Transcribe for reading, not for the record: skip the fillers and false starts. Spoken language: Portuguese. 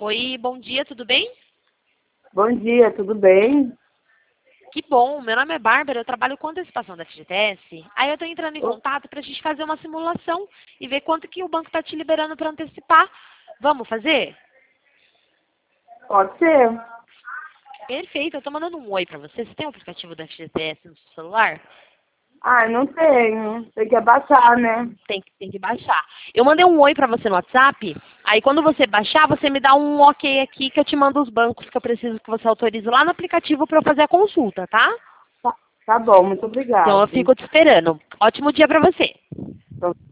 Oi, bom dia, tudo bem? Bom dia, tudo bem? Que bom, meu nome é Bárbara, eu trabalho com antecipação da FGTS. Aí eu estou entrando em Ô, contato para a gente fazer uma simulação e ver quanto que o banco está te liberando para antecipar. Vamos fazer? Pode ser? Perfeito, eu estou mandando um oi para você. Você tem o aplicativo da FGTS no seu celular? Ah, não tenho. Tem que abaixar, né? Tem que baixar. Eu mandei um oi para você no WhatsApp, aí quando você baixar, você me dá um ok aqui que eu te mando os bancos que eu preciso que você autorize lá no aplicativo para eu fazer a consulta, tá? Tá bom, muito Então eu obrigada. fico te esperando. Ótimo dia para você. Então,